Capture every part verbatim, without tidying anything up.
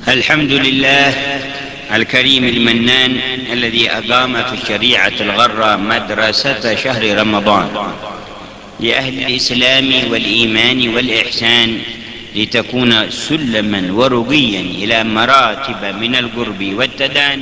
الحمد لله الكريم المنان الذي أقام في الشريعة الغرة مدرسة شهر رمضان لأهل الإسلام والإيمان والإحسان، لتكون سلما ورقيا إلى مراتب من القرب والتدان،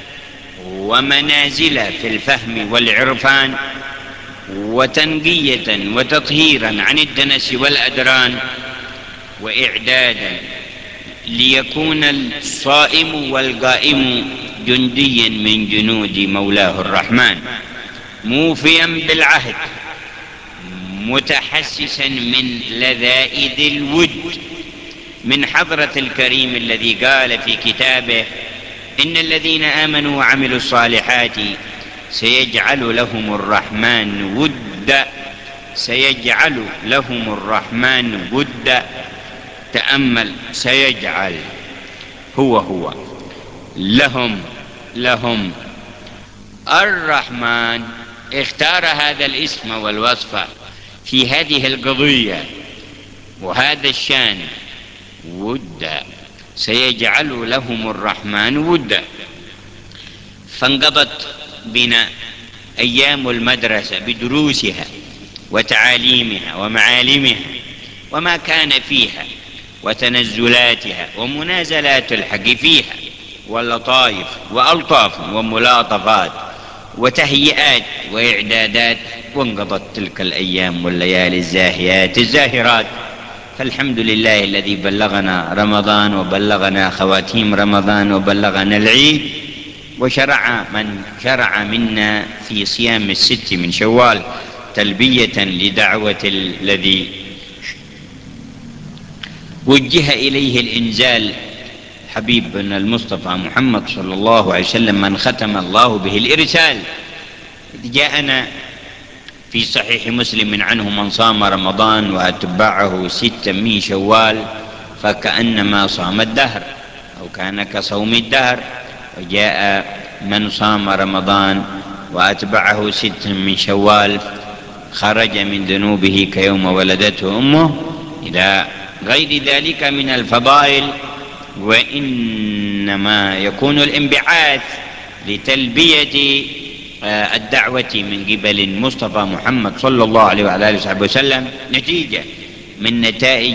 ومنازل في الفهم والعرفان، وتنقية وتطهيرا عن الدنس والأدران، وإعدادا ليكون الصائم والقائم جنديا من جنود مولاه الرحمن، موفيا بالعهد، متحسسا من لذائذ الود من حضرة الكريم الذي قال في كتابه: إن الذين آمنوا وعملوا الصالحات سيجعل لهم الرحمن ودا، سيجعل لهم الرحمن ودا. تأمل: سيجعل، هو هو لهم لهم الرحمن. اختار هذا الاسم والوصف في هذه القضية وهذا الشان: ودا، سيجعل لهم الرحمن ودا. فانقضت بنا أيام المدرسة بدروسها وتعاليمها ومعالمها وما كان فيها، وتنزلاتها ومنازلات الحق فيها، واللطائف وألطاف وملاطفات وتهيئات وإعدادات. وانقضت تلك الأيام والليالي الزاهيات الزاهرات، فالحمد لله الذي بلغنا رمضان وبلغنا خواتيم رمضان وبلغنا العيد، وشرع من شرع منا في صيام الست من شوال تلبية لدعوة الذي وجه إليه الإنزال، حبيبنا المصطفى محمد صلى الله عليه وسلم، من ختم الله به الإرسال. جاءنا في صحيح مسلم عنه: من صام رمضان وأتبعه ستا من شوال فكأنما صام الدهر، أو كان كصوم الدهر. وجاء: من صام رمضان وأتبعه ستا من شوال خرج من ذنوبه كيوم ولدته أمه، إلى غير ذلك من الفضائل. وإنما يكون الانبعاث لتلبية الدعوة من قبل المصطفى محمد صلى الله عليه وعلى آله وصحبه وسلم نتيجة من نتائج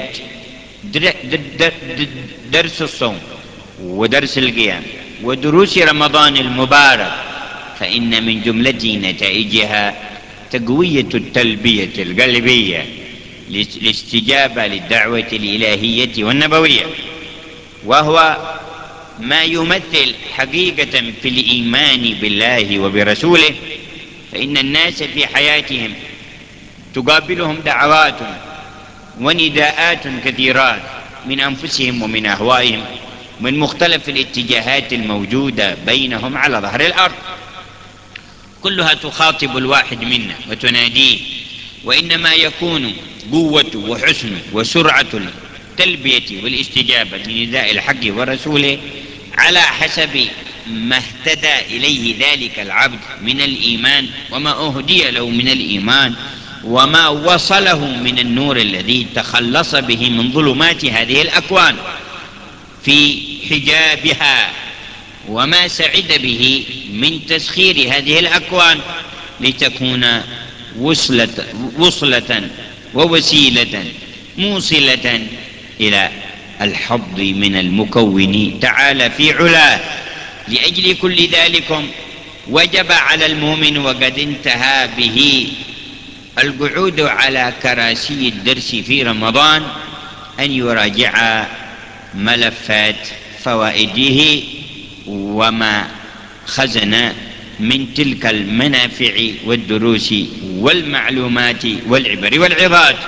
درس الصوم ودرس القيام ودروس رمضان المبارك، فإن من جملة نتائجها تقوية التلبية القلبية للاستجابة للدعوة الإلهية والنبوية، وهو ما يمثل حقيقة في الإيمان بالله وبرسوله. فإن الناس في حياتهم تقابلهم دعوات ونداءات كثيرات من أنفسهم ومن أهوائهم، من مختلف الاتجاهات الموجودة بينهم على ظهر الأرض، كلها تخاطب الواحد منا وتناديه. وإنما يكون قوة وحسن وسرعة التلبية والاستجابة لنداء الحق ورسوله على حسب ما اهتدى إليه ذلك العبد من الإيمان، وما أهدي له من الإيمان، وما وصله من النور الذي تخلص به من ظلمات هذه الأكوان في حجابها، وما سعد به من تسخير هذه الأكوان لتكون وصلة, وصلة ووسيلة موصلة إلى الحظ من المكون تعالى في علاه. لأجل كل ذلك وجب على المؤمن، وقد انتهى به القعود على كراسي الدرس في رمضان، أن يراجع ملفات فوائده وما خزن من تلك المنافع والدروس والمعلومات والعبر والعظات.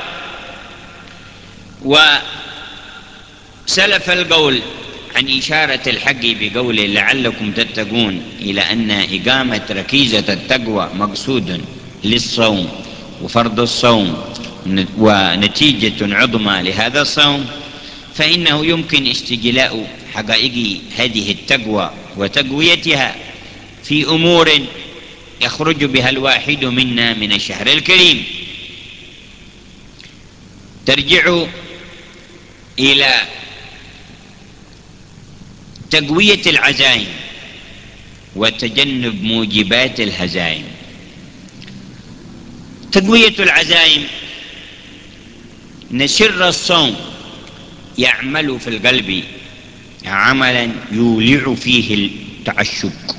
وسلف القول عن إشارة الحق بقوله: لعلكم تتقون، إلى أن إقامة ركيزة التقوى مقصود للصوم وفرض الصوم ونتيجة عظمى لهذا الصوم، فإنه يمكن استجلاء حقائق هذه التقوى وتقويتها في أمور يخرج بها الواحد منا من الشهر الكريم، ترجع إلى تقوية العزائم وتجنب موجبات الهزائم. تقوية العزائم إن سر الصوم يعمل في القلب عملا يولع فيه التعشق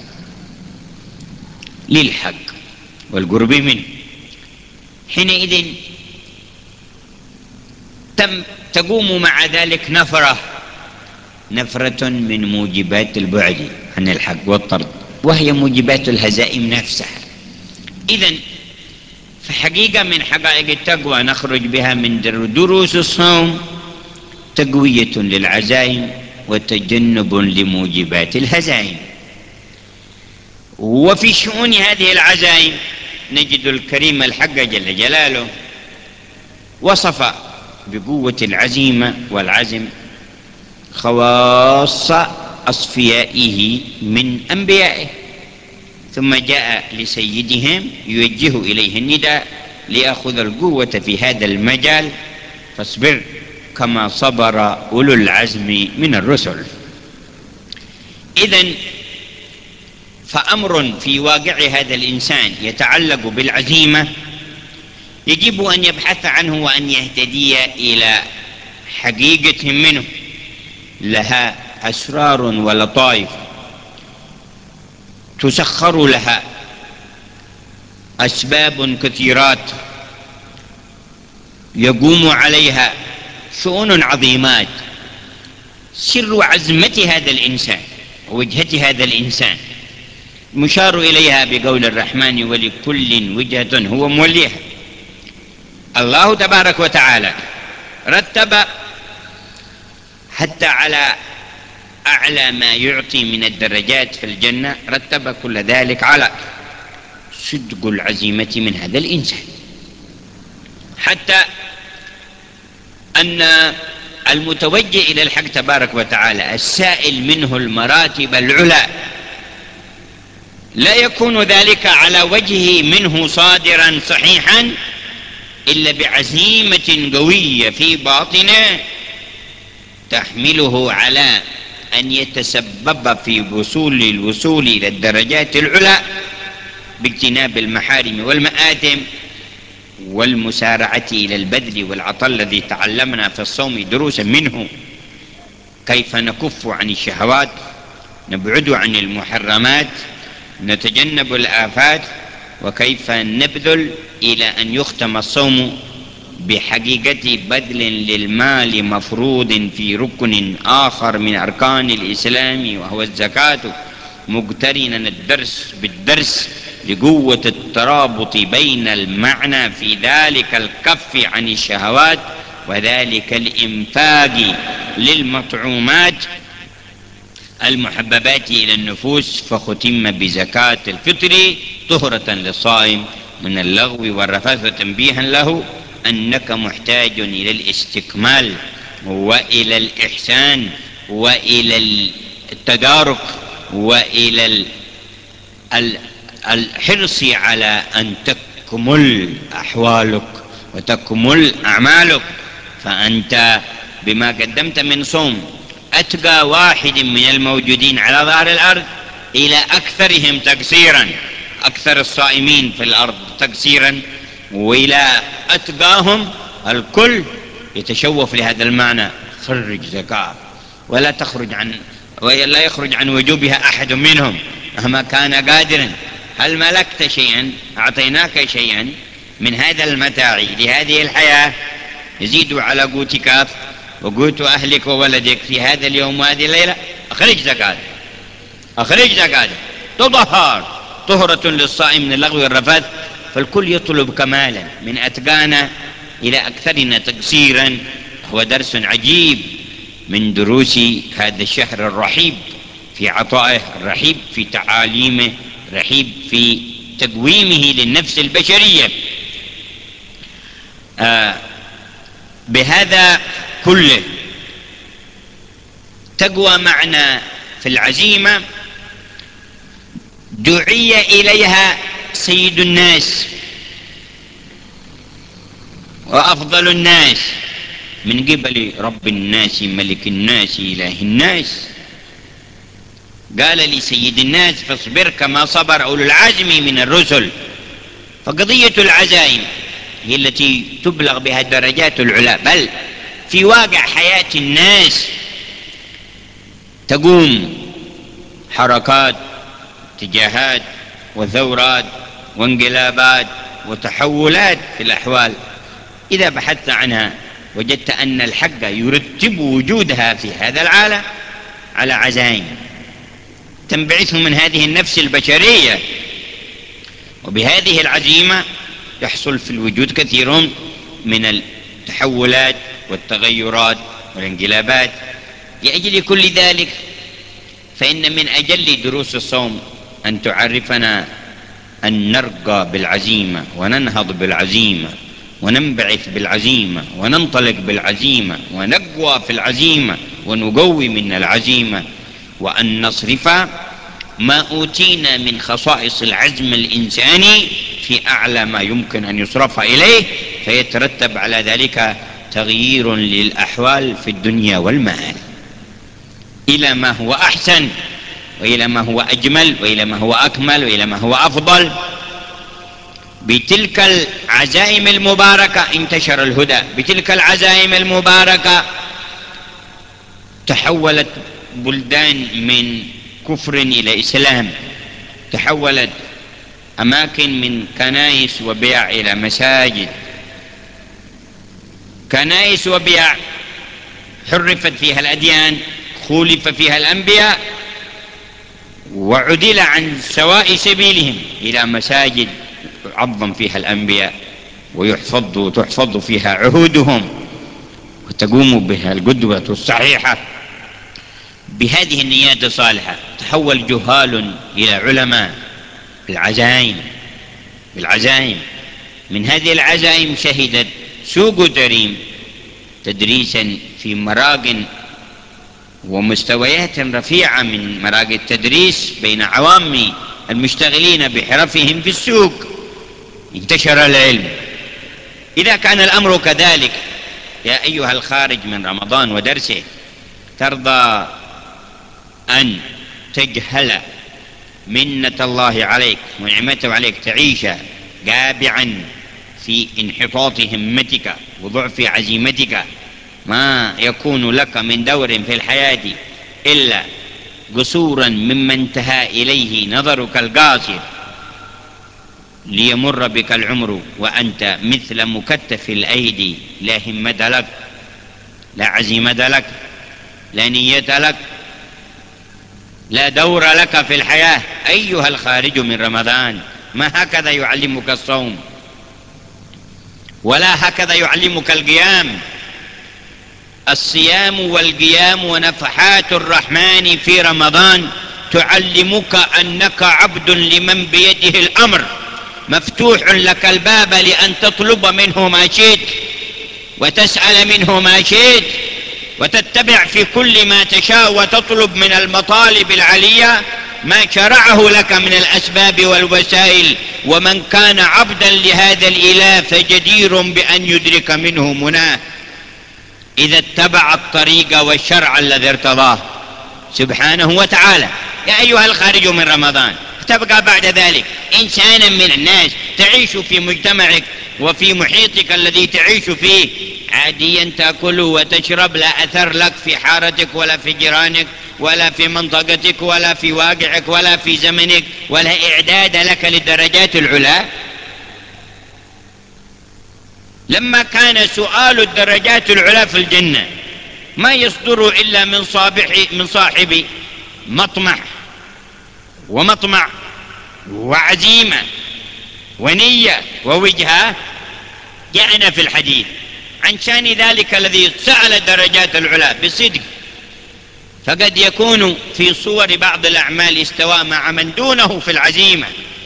للحق والقرب منه. حينئذ تم تقوم مع ذلك نفرة نفرة من موجبات البعد عن الحق والطرد، وهي موجبات الهزائم نفسها. إذن فحقيقة من حقائق التقوى نخرج بها من دروس الصوم تقوية للعزائم وتجنب لموجبات الهزائم. وفي شؤون هذه العزائم نجد الكريم الحق جل جلاله وصف بقوة العزيمة والعزم خواص أصفيائه من أنبيائه، ثم جاء لسيدهم يوجه إليه النداء ليأخذ القوة في هذا المجال، فاصبر كما صبر أولو العزم من الرسل. إذن فأمر في واقع هذا الإنسان يتعلق بالعزيمة يجب أن يبحث عنه وأن يهتدي إلى حقيقة منه لها أسرار ولطائف تسخر لها أسباب كثيرات يقوم عليها شؤون عظيمات. سر عزمة هذا الإنسان ووجهة هذا الإنسان مشار إليها بقول الرحمن ولكل وجهة هو موليها. الله تبارك وتعالى رتب حتى على أعلى ما يعطي من الدرجات في الجنة، رتب كل ذلك على صدق العزيمة من هذا الإنسان، حتى أن المتوجه إلى الحق تبارك وتعالى السائل منه المراتب العلى لا يكون ذلك على وجهه منه صادرا صحيحا إلا بعزيمة قوية في باطنه تحمله على أن يتسبب في وصول الوصول إلى الدرجات العلى باجتناب المحارم والمآثم والمسارعة إلى البذل والعطاء الذي تعلمنا في الصوم دروسا منه، كيف نكف عن الشهوات، نبعد عن المحرمات، نتجنب الآفات، وكيف نبذل إلى أن يختم الصوم بحقيقة بذل للمال مفروض في ركن آخر من أركان الإسلام وهو الزكاة، مقترنا الدرس بالدرس لقوة الترابط بين المعنى في ذلك الكف عن الشهوات وذلك الإنفاق للمطعومات المحببات إلى النفوس. فختم بزكاة الفطر طهرة للصائم من اللغو والرفث وتنبيها له أنك محتاج إلى الاستكمال وإلى الإحسان وإلى التدارك وإلى الحرص على أن تكمل أحوالك وتكمل أعمالك. فأنت بما قدمت من صوم أتقى واحد من الموجودين على ظهر الأرض إلى أكثرهم تقصيرا، أكثر الصائمين في الأرض تقصيرا، وإلى أتقاهم الكل يتشوف لهذا المعنى. خرج زكاة ولا تخرج عن ولا يخرج عن وجوبها أحد منهم مهما كان قادرا. هل ملكت شيئا؟ أعطيناك شيئا من هذا المتاع لهذه الحياة يزيد على قوتك وقوت أهلك وولدك في هذا اليوم وهذه الليلة، أخرج زكاة، أخرج زكاة تطهر طهرة للصائم من اللغو والرفث. فالكل يطلب كمالا من أتقانا إلى أكثرنا تقصيرا. هو درس عجيب من دروس هذا الشهر الرحيب في عطائه، الرحيب في تعاليمه، رحيب في تقويمه للنفس البشرية. آه بهذا كله تقوى معنا في العزيمة دعي إليها سيد الناس وأفضل الناس من قبل رب الناس ملك الناس إله الناس قال لسيد الناس فاصبر كما صبر أولو العزم من الرسل. فقضية العزائم هي التي تبلغ بها الدرجات العلى، بل في واقع حياة الناس تقوم حركات، اتجاهات وثورات وانقلابات وتحولات في الأحوال. إذا بحثت عنها وجدت أن الحق يرتب وجودها في هذا العالم على عزائم تنبعث من هذه النفس البشرية، وبهذه العزيمة يحصل في الوجود كثير من التحولات والتغيرات والانقلابات. لأجل كل ذلك فإن من أجل دروس الصوم أن تعرفنا أن نرقى بالعزيمة وننهض بالعزيمة وننبعث بالعزيمة وننطلق بالعزيمة ونقوى في العزيمة ونقوي من العزيمة، وأن نصرف ما أوتينا من خصائص العزم الإنساني في أعلى ما يمكن أن يصرف إليه، فيترتب على ذلك تغيير للأحوال في الدنيا والمآل إلى ما هو أحسن وإلى ما هو أجمل وإلى ما هو أكمل وإلى ما هو أفضل. بتلك العزائم المباركة انتشر الهدى، بتلك العزائم المباركة تحولت بلدان من كفر إلى إسلام، تحولت أماكن من كنائس وبيع إلى مساجد، كنائس وبيع حرفت فيها الأديان، خولف فيها الأنبياء، وعدل عن سواء سبيلهم إلى مساجد يعظم فيها الأنبياء ويحفظ وتحفظ فيها عهودهم وتقوم بها القدوة الصحيحة. بهذه النيات الصالحة تحول جهال إلى علماء بالعزائم بالعزائم من هذه العزائم شهدت سوق دريم تدريسا في مراق ومستويات رفيعة من مراقي التدريس بين عوام المشتغلين بحرفهم في السوق. انتشر العلم. إذا كان الأمر كذلك يا أيها الخارج من رمضان ودرسه، ترضى أن تجهل منة الله عليك ونعمته عليك، تعيش قابعا في انحطاط همتك وضعف عزيمتك، ما يكون لك من دور في الحياة إلا قصورا مما انتهى إليه نظرك القاصر، ليمر بك العمر وأنت مثل مكتف الأيدي، لا همة لك، لا عزيمة لك، لا نية لك، لا دور لك في الحياة. أيها الخارج من رمضان، ما هكذا يعلمك الصوم، ولا هكذا يعلمك القيام. الصيام والقيام ونفحات الرحمن في رمضان تعلمك أنك عبد لمن بيده الأمر، مفتوح لك الباب لأن تطلب منه ما شئت وتسأل منه ما شئت وتتبع في كل ما تشاء وتطلب من المطالب العلية ما شرعه لك من الأسباب والوسائل. ومن كان عبدا لهذا الإله فجدير بأن يدرك منه مناه إذا اتبع الطريق والشرع الذي ارتضاه سبحانه وتعالى. يا أيها الخارج من رمضان، تبقى بعد ذلك إنسانا من الناس، تعيش في مجتمعك وفي محيطك الذي تعيش فيه عاديا، تأكل وتشرب، لا أثر لك في حارتك ولا في جيرانك ولا في منطقتك ولا في واقعك ولا في زمنك، ولا إعداد لك للدرجات العلى. لما كان سؤال الدرجات العلى في الجنة ما يصدر إلا من صابح من صاحب مطمح ومطمع وعزيمة ونية ووجهة، جاءنا في الحديث عن شان ذلك الذي سأل الدرجات العلى بصدق، فقد يكون في صور بعض الأعمال استوى مع من دونه في العزيمة.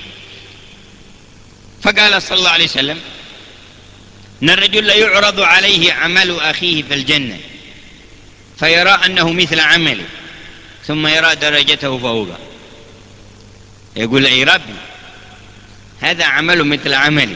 فقال صلى الله عليه وسلم إن الرجل يعرض عليه عمل أخيه في الجنة فيرى أنه مثل عمله، ثم يرى درجته فوقه، يقول أي ربي هذا عمل مثل عملي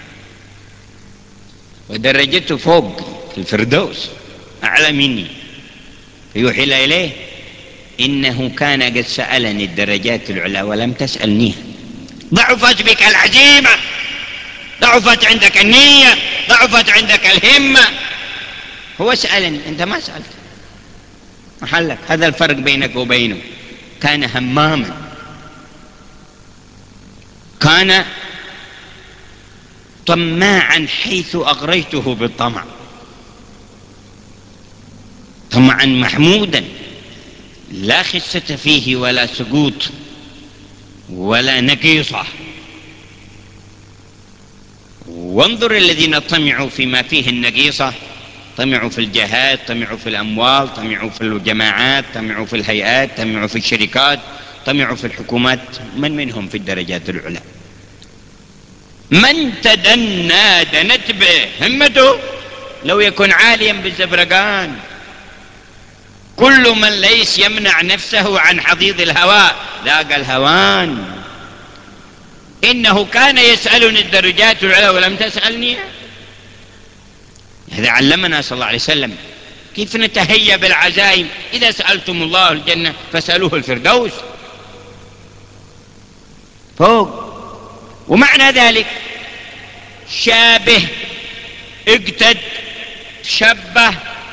ودرجته فوق في الفردوس أعلى مني، فيوحي إليه إنه كان قد سألني الدرجات العلى ولم تسألنيها. ضعفت بك العزيمة، ضعفت عندك النية، ضعفت عندك الهمة. هو سألني، أنت ما سألت، محلك. هذا الفرق بينك وبينه. كان هماما، كان طماعا حيث أغريته بالطمع، طمعا محمودا لا خسة فيه ولا سقوط ولا نقيصة. وانظر الذين طمعوا فيما فيه النقيصة، طمعوا في الجهاد، طمعوا في الأموال، طمعوا في الجماعات، طمعوا في الهيئات، طمعوا في الشركات، طمعوا في الحكومات. من منهم في الدرجات العلى؟ من تدنى دنت به همته لو يكن عاليا بالزبرقان. كل من ليس يمنع نفسه عن حضيض الهواء لاقى الهوان. إنه كان يسألني الدرجات العلى ولم تسألني. هذا علمنا صلى الله عليه وسلم كيف نتهيأ بالعزائم. إذا سألتم الله الجنة فاسألوه الفردوس فوق. ومعنى ذلك شابه، اقتد، شبه،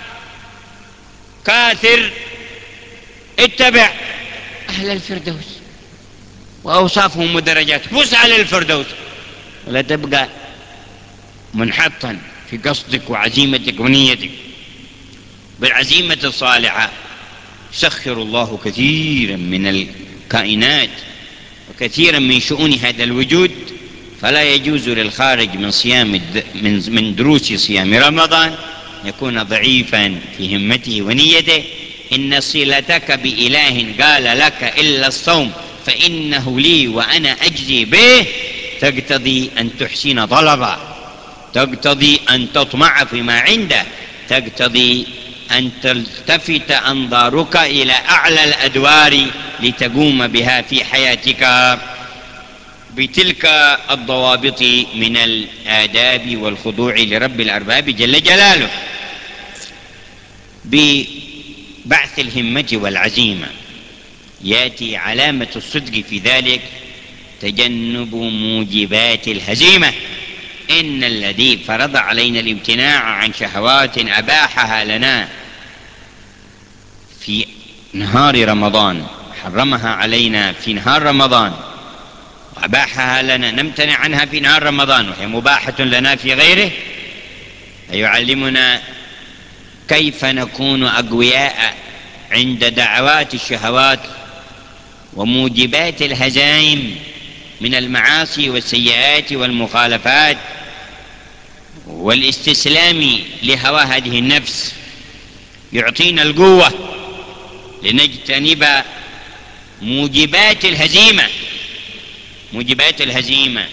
كاثر، اتبع أهل الفردوس وأوصافهم ودرجاتهم واسعى للفردوس، ولا تبقى منحطا في قصدك وعزيمتك ونيتك. بالعزيمة الصالحة يسخر الله كثيرا من الكائنات وكثيرا من شؤون هذا الوجود. فلا يجوز للخارج من صيام من من دروس صيام رمضان يكون ضعيفا في همته ونيته. إن صلتك بإله قال لك إلا الصوم فإنه لي وأنا أجزي به تقتضي أن تحسن طلبا، تقتضي أن تطمع فيما عنده، تقتضي أن تلتفت أنظارك إلى أعلى الأدوار لتقوم بها في حياتك بتلك الضوابط من الآداب والخضوع لرب الأرباب جل جلاله. ببعث الهمة والعزيمة يأتي علامة الصدق في ذلك تجنب موجبات الهزيمة. إن الذي فرض علينا الامتناع عن شهوات أباحها لنا في نهار رمضان، حرمها علينا في نهار رمضان وأباحها لنا نمتنع عنها في نهار رمضان وهي مباحة لنا في غيره، يعلمنا كيف نكون أقوياء عند دعوات الشهوات وموجبات الهزائم من المعاصي والسيئات والمخالفات والاستسلام لهوى هذه النفس. يعطينا القوة لنجتنب موجبات الهزيمة. موجبات الهزيمة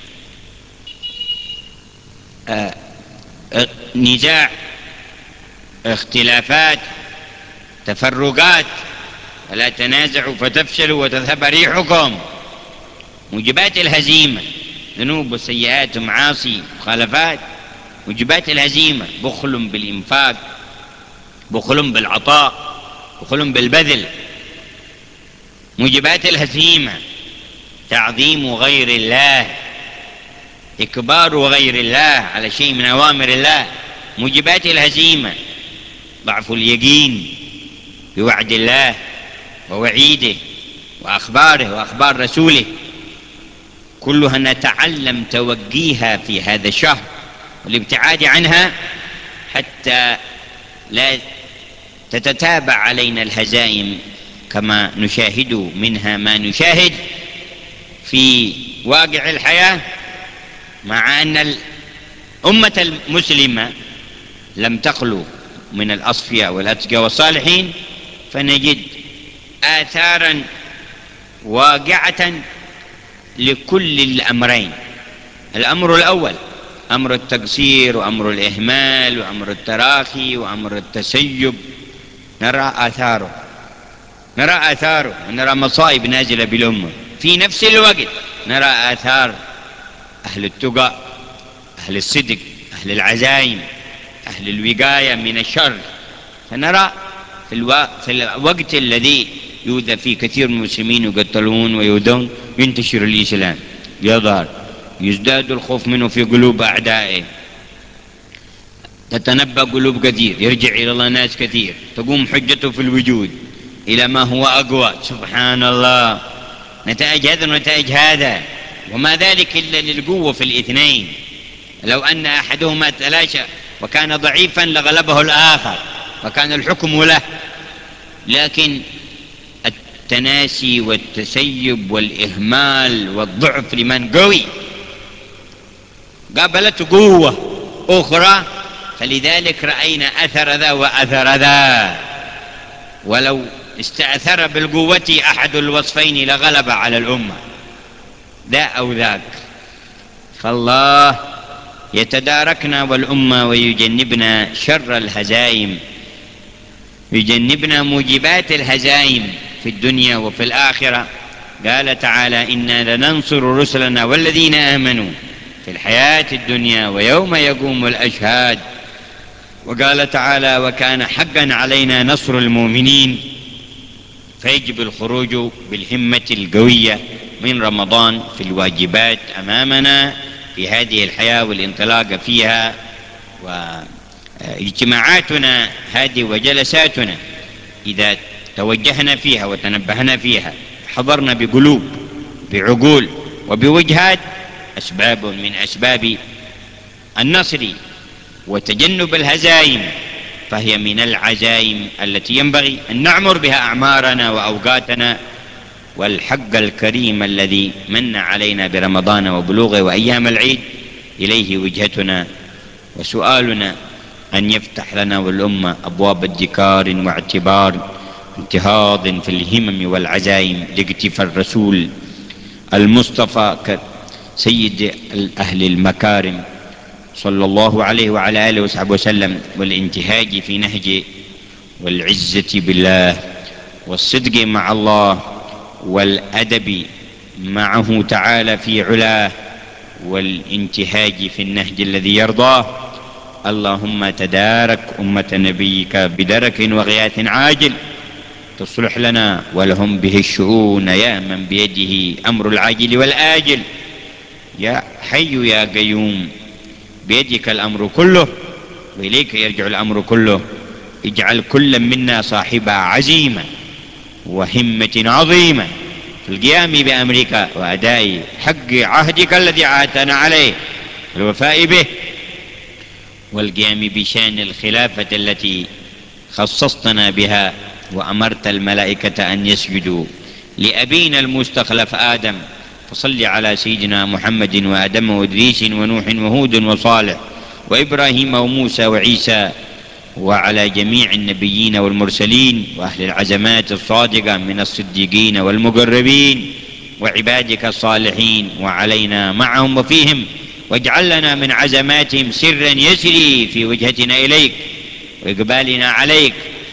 آه آه نزاع، اختلافات، تفرقات، ولا تنازعوا فتفشلوا وتذهب ريحكم. موجبات الهزيمة ذنوب وسيئات ومعاصي مخالفات. موجبات الهزيمة بخل بالإنفاق، بخل بالعطاء، بخل بالبذل. موجبات الهزيمة تعظيم غير الله، إكبار غير الله على شيء من أوامر الله. موجبات الهزيمة ضعف اليقين بوعد الله ووعيده وأخباره وأخبار رسوله. كلها نتعلم توجيها في هذا الشهر والابتعاد عنها حتى لا تتتابع علينا الهزائم كما نشاهد منها ما نشاهد في واقع الحياة. مع أن الأمة المسلمة لم تخلو من الأصفياء والأتقياء والصالحين، فنجد آثارا واقعة لكل الأمرين. الأمر الأول أمر التقصير وأمر الإهمال وأمر التراخي وأمر التسيب، نرى آثاره، نرى آثاره ونرى مصائب نازلة بالأمة. في نفس الوقت نرى آثار أهل التقى، أهل الصدق، أهل العزائم، أهل الوقاية من الشر. فنرى في, الو... في الوقت الذي يؤذى فيه كثير من المسلمين، يقتلون ويؤذون، ينتشر الإسلام، يظهر، يزداد الخوف منه في قلوب أعدائه، تتنبأ قلوب كثير، يرجع إلى الله ناس كثير، تقوم حجته في الوجود إلى ما هو أقوى. سبحان الله، نتائج هذا ونتائج هذا، وما ذلك إلا للقوة في الاثنين. لو أن أحدهما تلاشى وكان ضعيفا لغلبه الآخر وكان الحكم له، لكن التناسي والتسيب والإهمال والضعف لمن قوي قابلته قوة أخرى، فلذلك رأينا أثر ذا وأثر ذا. ولو استأثر بالقوة أحد الوصفين لغلب على الأمة، ذا أو ذاك. فالله يتداركنا والأمة ويجنبنا شر الهزائم، يجنبنا موجبات الهزائم في الدنيا وفي الآخرة. قال تعالى: إنا لننصر رسلنا والذين آمنوا في الحياة الدنيا ويوم يقوم الأشهاد. وقال تعالى: وكان حقا علينا نصر المؤمنين. فيجب الخروج بالهمة القوية من رمضان في الواجبات أمامنا في هذه الحياة والانطلاق فيها، واجتماعاتنا هذه وجلساتنا إذا توجهنا فيها وتنبهنا فيها، حضرنا بقلوب بعقول وبوجهات، أسباب من أسباب النصر وتجنب الهزائم، فهي من العزائم التي ينبغي أن نعمر بها أعمارنا وأوقاتنا. والحق الكريم الذي من علينا برمضان وبلوغه وأيام العيد إليه وجهتنا وسؤالنا أن يفتح لنا والأمة أبواب ادكار واعتبار، انتهاض في الهمم والعزائم لاقتفاء الرسول المصطفى سيد أهل المكارم صلى الله عليه وعلى آله وصحبه وسلم، والانتهاج في نهجه، والعزة بالله، والصدق مع الله، والأدب معه تعالى في علاه، والانتهاج في النهج الذي يرضاه. اللهم تدارك أمة نبيك بدرك وغياث عاجل، تصلح لنا ولهم به الشؤون، يا من بيده أمر العاجل والآجل. يا حي يا قيوم، بيدك الأمر كله وإليك يرجع الأمر كله. اجعل كل منا صاحب عزيمة وهمة عظيمة في القيام بأمرك وأداء حق عهدك الذي عاهدتنا عليه، الوفاء به، والقيام بشأن الخلافة التي خصصتنا بها، وأمرت الملائكة أن يسجدوا لأبينا المستخلف آدم. فصل على سيدنا محمد وآدم وإدريس ونوح وهود وصالح وإبراهيم وموسى وعيسى، وعلى جميع النبيين والمرسلين وأهل العزمات الصادقة من الصديقين والمقربين وعبادك الصالحين، وعلينا معهم وفيهم، واجعل لنا من عزماتهم سرا يسري في وجهتنا إليك وإقبالنا عليك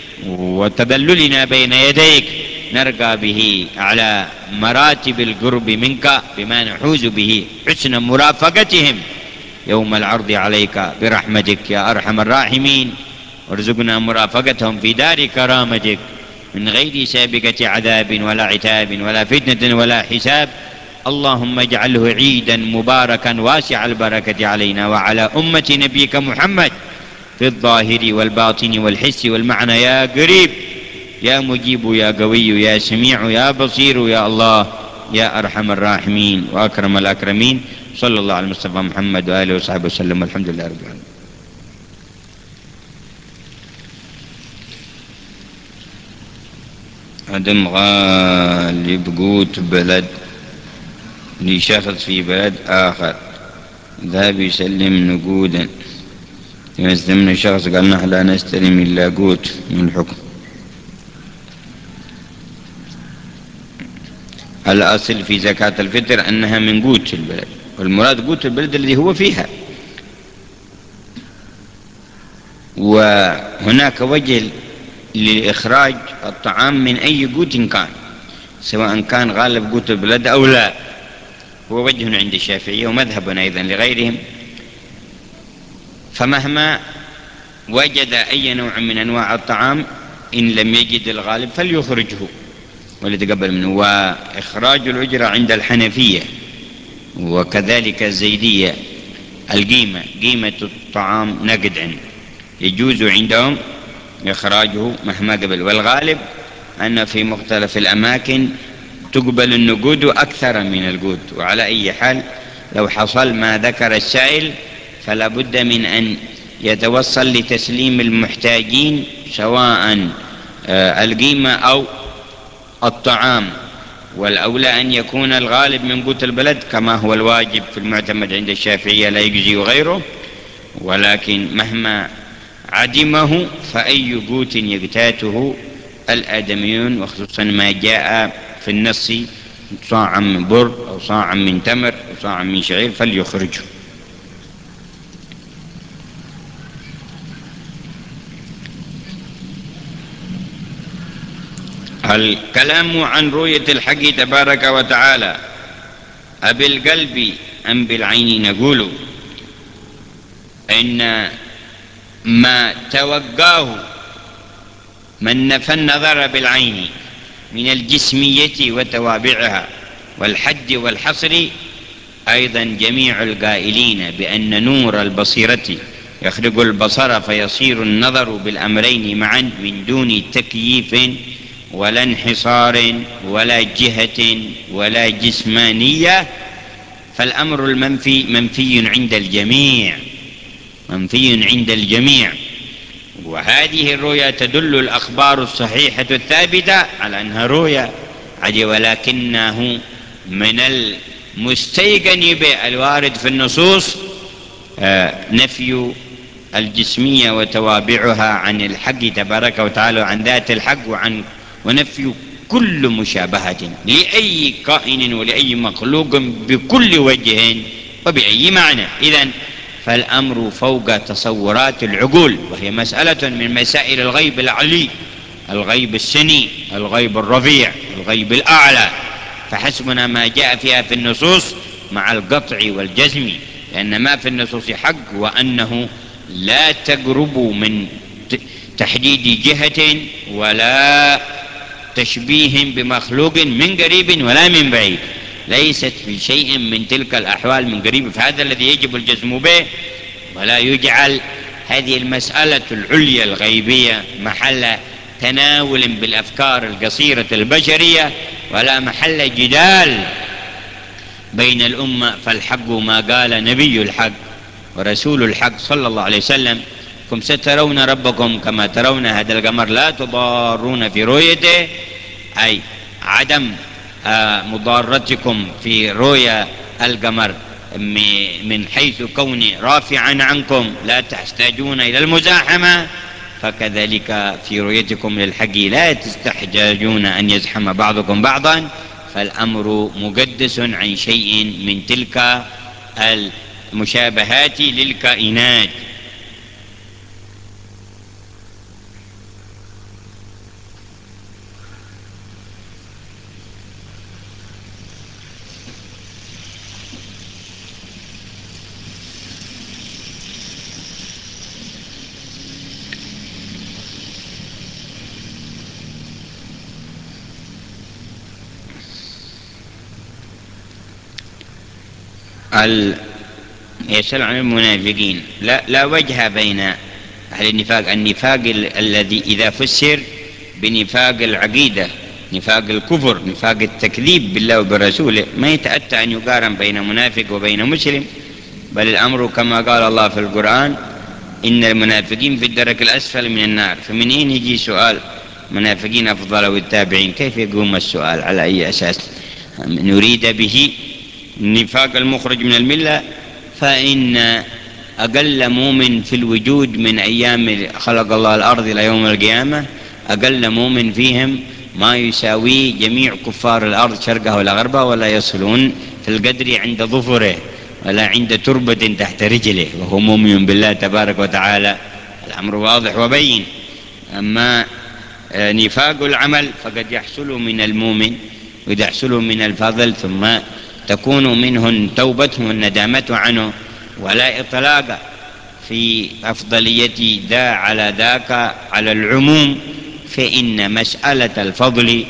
وتذللنا بين يديك، نرقى به أعلى مراتب القرب منك بما نحوز به حسن مرافقتهم يوم العرض عليك برحمتك يا أرحم الراحمين. وارزقنا مرافقتهم في دار كرامتك من غير سابقة عذاب ولا عتاب ولا فتنة ولا حساب. اللهم اجعله عيدا مباركا واسع البركة علينا وعلى أمة نبيك محمد في الظاهر والباطن والحس والمعنى، يا قريب يا مجيب يا قوي يا سميع يا بصير يا الله يا أرحم الراحمين وأكرم الأكرمين. صلى الله على المصطفى محمد وآله وصحبه وسلم، والحمد لله رب العالمين. عدم غالب قوت بلد لشخص في بلد آخر، ذهب يسلم نقودا، يستلم شخص قال نحن لا نستلم إلا قوت من الحكم. الأصل في زكاة الفطر أنها من قوت البلد، والمراد قوت البلد الذي هو فيها. وهناك وجه لإخراج الطعام من أي قوت كان، سواء كان غالب قوت البلد أو لا، هو وجه عند الشافعية ومذهب أيضا لغيرهم. فمهما وجد أي نوع من أنواع الطعام إن لم يجد الغالب فليخرجه والذي قبل منه. وإخراج الأجرة عند الحنفية وكذلك الزيدية القيمة، قيمة الطعام نقدا، يجوز عندهم إخراجه مهما قبل. والغالب أن في مختلف الأماكن تقبل النقود أكثر من القود. وعلى أي حال لو حصل ما ذكر السائل فلا بد من أن يتوصل لتسليم المحتاجين سواء القيمة أو الطعام، والأولى أن يكون الغالب من قوت البلد كما هو الواجب في المعتمد عند الشافعية لا يجزي غيره، ولكن مهما عدمه فأي قوت يقتاته الآدميون، وخصوصا ما جاء في النص صاعا من بر أو صاعا من تمر أو صاعا من شعير فليخرجه. الكلام عن رؤية الحق تبارك وتعالى أبالقلب أم بالعين؟ نقول إن ما توقاه من نفى النظر بالعين من الجسمية وتوابعها والحد والحصر، أيضا جميع القائلين بأن نور البصيرة يخرج البصر فيصير النظر بالأمرين معا من دون تكييف ولا انحصار ولا جهة ولا جسمانية، فالأمر المنفي منفي عند الجميع، منفي عند الجميع. وهذه الرؤيا تدل الأخبار الصحيحة الثابتة على أنها رؤيا عادية، ولكنه من المستيقن به الوارد في النصوص نفي الجسمية وتوابعها عن الحق تبارك وتعالى وعن ذات الحق، وعن ونفي كل مشابهة لأي كائن ولأي مخلوق بكل وجه وبأي معنى. إذن فالأمر فوق تصورات العقول، وهي مسألة من مسائل الغيب العلي، الغيب السني، الغيب الرفيع، الغيب الأعلى، فحسبنا ما جاء فيها في النصوص مع القطع والجزم، لأن ما في النصوص حق، وأنه لا تقرب من تحديد جهة ولا تشبيه بمخلوق من قريب ولا من بعيد، ليست في شيء من تلك الأحوال من قريب، فهذا الذي يجب الجزم به، ولا يجعل هذه المسألة العليا الغيبية محل تناول بالأفكار القصيرة البشرية ولا محل جدال بين الأمة. فالحق ما قال نبي الحق ورسول الحق صلى الله عليه وسلم: كم سترون ربكم كما ترون هذا القمر لا تضارون في رؤيته، أي عدم مضارتكم في رؤيا القمر من حيث كوني رافعا عنكم لا تحتاجون إلى المزاحمة، فكذلك في رؤيتكم للحق لا تستحتاجون أن يزحم بعضكم بعضا، فالأمر مقدس عن شيء من تلك المشابهات للكائنات. يسأل عن المنافقين، لا, لا وجه بين أهل النفاق. النفاق الذي إذا فسر بنفاق العقيدة، نفاق الكفر، نفاق التكذيب بالله وبرسوله، ما يتأتى أن يقارن بين منافق وبين مسلم، بل الأمر كما قال الله في القرآن: إن المنافقين في الدرك الأسفل من النار. فمن أين يجي سؤال منافقين أفضل والتابعين؟ كيف يقوم السؤال؟ على أي أساس نريد به النفاق المخرج من الملة؟ فإن أقل مؤمن في الوجود من أيام خلق الله الأرض إلى يوم القيامة، أقل مؤمن فيهم ما يساوي جميع كفار الأرض شرقها ولا غربها، ولا يصلون في القدر عند ظفره ولا عند تربة تحت رجله، وهو مؤمن بالله تبارك وتعالى. الأمر واضح وبين. أما نفاق العمل فقد يحصل من المؤمن وإذا يحصل من الفضل ثم تكون منه توبته والندامة عنه، ولا إطلاق في أفضلية ذا على ذاك على العموم، فإن مسألة الفضل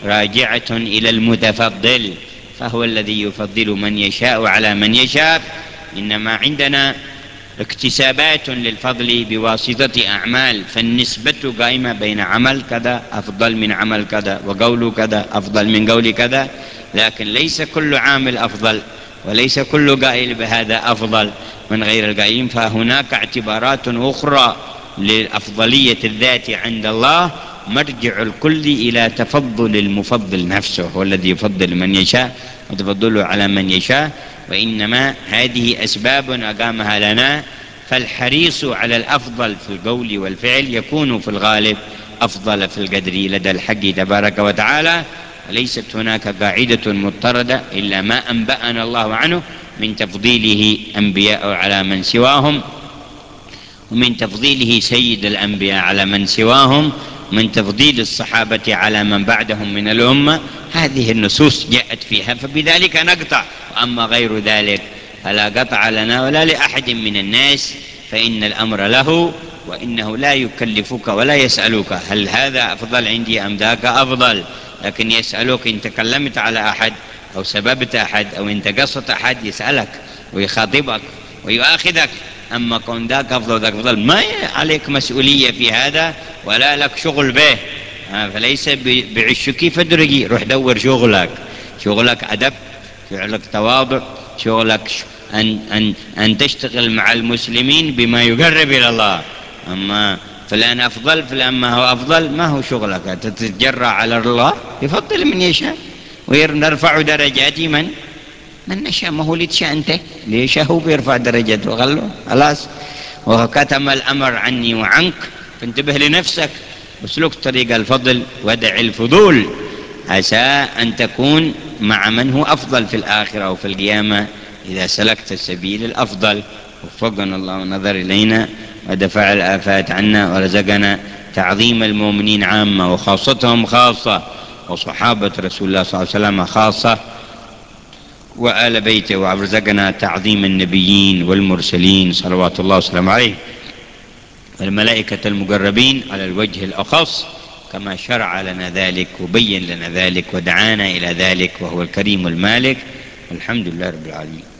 راجعة إلى المتفضل، فهو الذي يفضل من يشاء على من يشاء. إنما عندنا اكتسابات للفضل بواسطة أعمال، فالنسبة قائمة بين عمل كذا أفضل من عمل كذا، وقول كذا أفضل من قول كذا، لكن ليس كل عامل أفضل، وليس كل قائل بهذا أفضل من غير القائلين. فهناك اعتبارات أخرى للأفضلية الذات عند الله، مرجع الكل إلى تفضل المفضل نفسه، هو الذي يفضل من يشاء وتفضله على من يشاء. وإنما هذه أسباب أقامها لنا، فالحريص على الأفضل في القول والفعل يكون في الغالب أفضل في القدر لدى الحق تبارك وتعالى. وليست هناك قاعدة مضطردة إلا ما أنبأنا الله عنه من تفضيله أنبياء على من سواهم، ومن تفضيله سيد الأنبياء على من سواهم، من تفضيل الصحابة على من بعدهم من الأمة. هذه النصوص جاءت فيها، فبذلك نقطع. وأما غير ذلك فلا قطع لنا ولا لأحد من الناس، فإن الأمر له، وإنه لا يكلفك ولا يسألك هل هذا أفضل عندي أم ذاك أفضل، لكن يسألك إن تكلمت على أحد أو سببت أحد أو انتقصت أحد، يسألك ويخاطبك ويؤاخذك. أما كون ذاك أفضل وذاك أفضل، ما عليك مسؤولية في هذا ولا لك شغل به، فليس بعشك فدرجي. روح دور شغلك، شغلك أدب، شغلك تواضع، شغلك أن, أن, أن تشتغل مع المسلمين بما يقرب إلى الله. أما فلان أفضل فلان ما هو أفضل، ما هو شغلك. تتجرع على الله يفضل من يشاء، ونرفع درجات من من نشاء. ما هو لتشاء أنت، ليش هو بيرفع درجته وغلو خلاص، وكتم الأمر عني وعنك، فانتبه لنفسك واسلك طريق الفضل ودع الفضول، عسى أن تكون مع من هو أفضل في الآخرة وفي القيامة إذا سلكت السبيل الأفضل. وفقنا الله ونظر إلينا ودفع الآفات عنا، ورزقنا تعظيم المؤمنين عامة وخاصتهم خاصة، وصحابة رسول الله صلى الله عليه وسلم خاصة، وآل بيته، ورزقنا تعظيم النبيين والمرسلين صلوات الله وسلامه عليه، والملائكة المقربين على الوجه الأخص، كما شرع لنا ذلك وبين لنا ذلك ودعانا إلى ذلك، وهو الكريم المالك. الحمد لله رب العالمين.